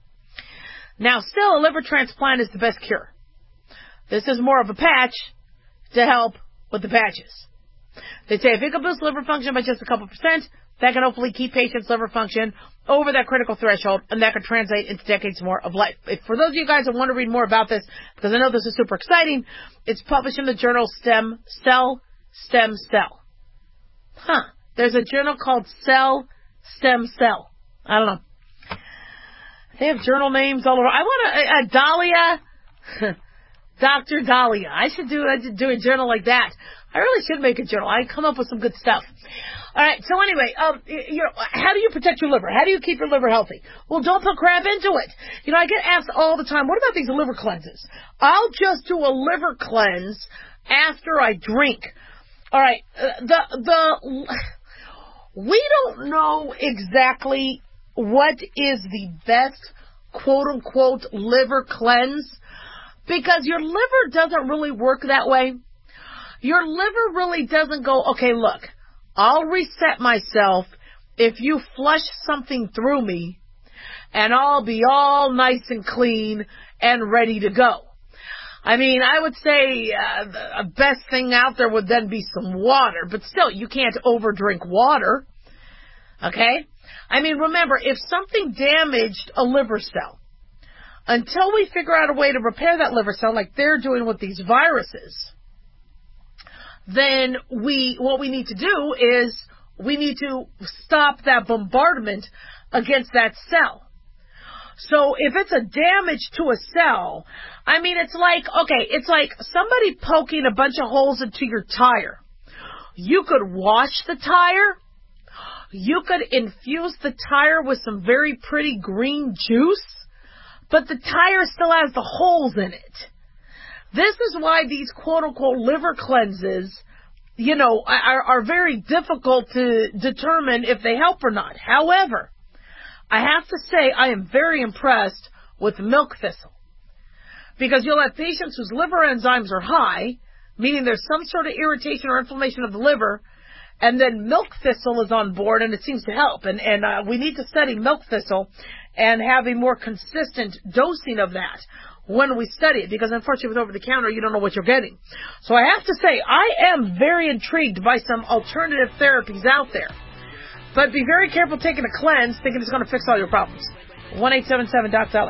[SPEAKER 4] Now, still, a liver transplant is the best cure. This is more of a patch to help with the patches. They say if it can boost liver function by just a couple percent, that can hopefully keep patients' liver function over that critical threshold, and that could translate into decades more of life. If, for those of you guys that want to read more about this, because I know this is super exciting, it's published in the journal Stem Cell Stem Cell. Huh. There's a journal called Cell Stem Cell. I don't know. They have journal names all over. I want a, a Dahlia, Doctor Dahlia. I should do, I should do a journal like that. I really should make a journal. I come up with some good stuff. All right, so anyway, um, you know, how do you protect your liver? How do you keep your liver healthy? Well, don't put crap into it. You know, I get asked all the time, what about these liver cleanses? I'll just do a liver cleanse after I drink. All right, uh, the, the, we don't know exactly what is the best quote-unquote liver cleanse, because your liver doesn't really work that way. Your liver really doesn't go, okay, look, I'll reset myself if you flush something through me, and I'll be all nice and clean and ready to go. I mean, I would say uh, the best thing out there would then be some water, but still, you can't overdrink water, okay? I mean, remember, if something damaged a liver cell, until we figure out a way to repair that liver cell like they're doing with these viruses, then we, what we need to do is we need to stop that bombardment against that cell. So if it's a damage to a cell, I mean, it's like, okay, it's like somebody poking a bunch of holes into your tire. You could wash the tire. You could infuse the tire with some very pretty green juice, but the tire still has the holes in it. This is why these quote-unquote liver cleanses, you know, are, are very difficult to determine if they help or not. However, I have to say I am very impressed with milk thistle, because you'll have patients whose liver enzymes are high, meaning there's some sort of irritation or inflammation of the liver, and then milk thistle is on board, and it seems to help. And, and uh, we need to study milk thistle and have a more consistent dosing of that when we study it, because unfortunately with over-the-counter, you don't know what you're getting. So I have to say, I am very intrigued by some alternative therapies out there. But be very careful taking a cleanse thinking it's going to fix all your problems. one eight seven seven Doc Dolly.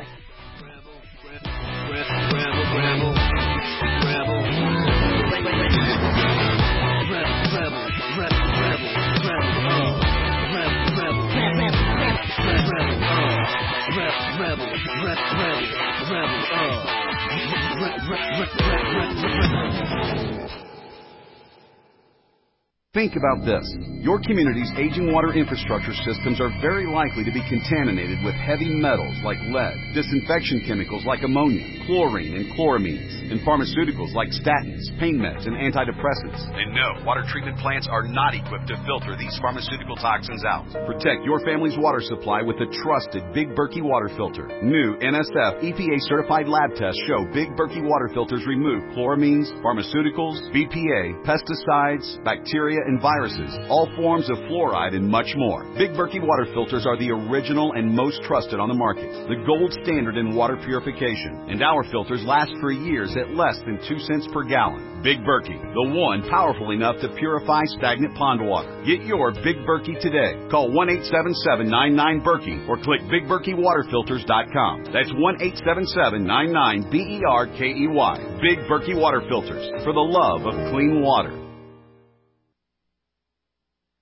[SPEAKER 1] Think about this. Your community's aging water infrastructure systems are very likely to be contaminated with heavy metals like lead, disinfection chemicals like ammonia, chlorine and chloramines, and pharmaceuticals like statins, pain meds, and antidepressants.
[SPEAKER 6] And no, water treatment plants are not equipped to filter these pharmaceutical toxins out.
[SPEAKER 1] Protect your family's water supply with the trusted Big Berkey water filter. New N S F E P A certified lab tests show Big Berkey water filters remove chloramines, pharmaceuticals, B P A, pesticides, bacteria, and viruses, all forms of fluoride, and much more. Big Berkey water filters are the original and most trusted on the market, the gold standard in water purification, and our filters last for years at less than two cents per gallon. Big Berkey, the one powerful enough to purify stagnant pond water. Get your Big Berkey today. Call one eight seven seven nine nine Berkey or click big berkey water filters dot com. That's one eight seven seven nine nine B E R K E Y. Big Berkey water filters, for the love of clean water.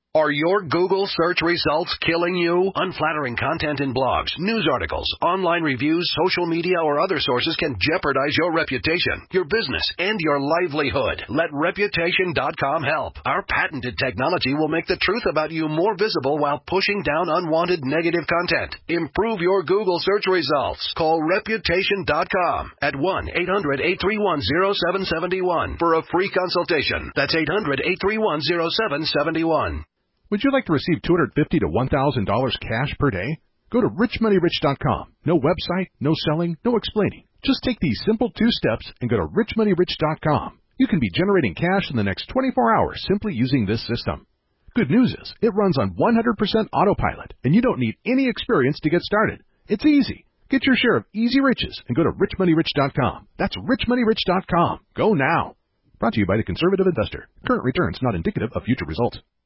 [SPEAKER 14] Are your Google search results killing you? Unflattering content in blogs, news articles, online reviews, social media, or other sources can jeopardize your reputation, your business, and your livelihood. Let Reputation dot com help. Our patented technology will make the truth about you more visible while pushing down unwanted negative content. Improve your Google search results. Call Reputation dot com at one eight hundred eight three one zero seven seven one for a free consultation. That's eight hundred eight three one zero seven seven one.
[SPEAKER 2] Would you like to receive two hundred fifty dollars to one thousand dollars cash per day? Go to rich money rich dot com. No website, no selling, no explaining. Just take these simple two steps and go to rich money rich dot com. You can be generating cash in the next twenty-four hours simply using this system. Good news is, it runs on one hundred percent autopilot, and you don't need any experience to get started. It's easy. Get your share of easy riches and go to rich money rich dot com. That's rich money rich dot com. Go now. Brought to you by the Conservative Investor. Current returns not indicative of future results.